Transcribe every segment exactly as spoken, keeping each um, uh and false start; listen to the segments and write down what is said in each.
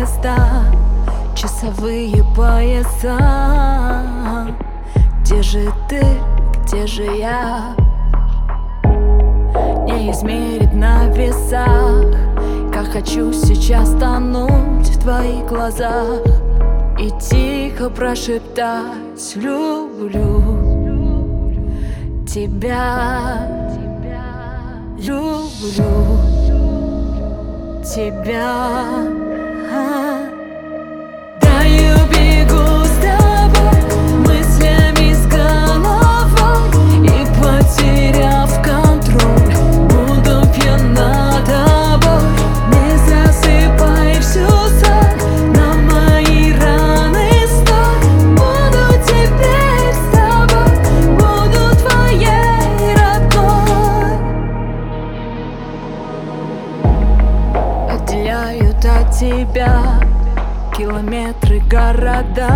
поезда, часовые пояса. Где же ты, где же я? Не измерить на весах, как хочу сейчас тонуть в твоих глазах и тихо прошептать: люблю тебя, люблю тебя. Да, я бегу с тобой, мыслями с головой, и потеряв контроль, буду пьяна тобой. Не засыпай всю соль на мои раны стой. Буду теперь с тобой, буду твоей родной. Отделяют от тебя километры, города.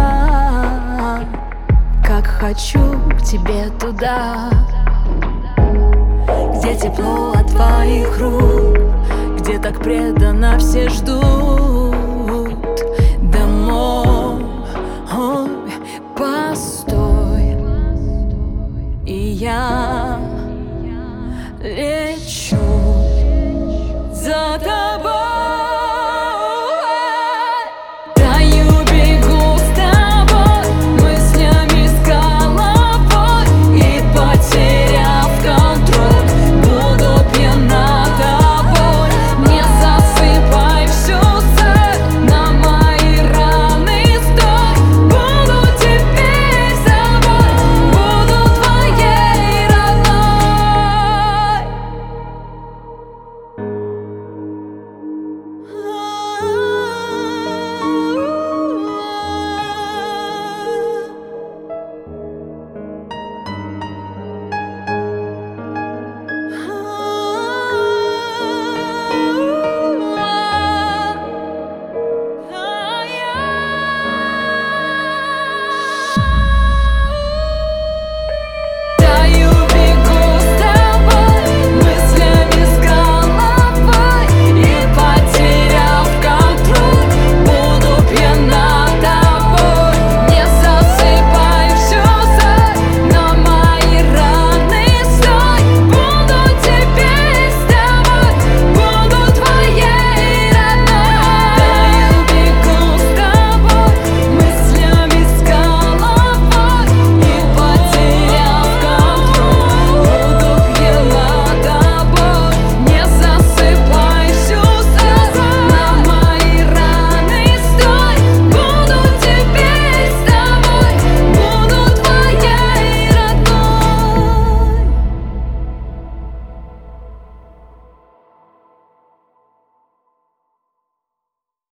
Как хочу к тебе туда, где тепло от твоих рук, где так преданно все ждут домой. Ой, постой, и я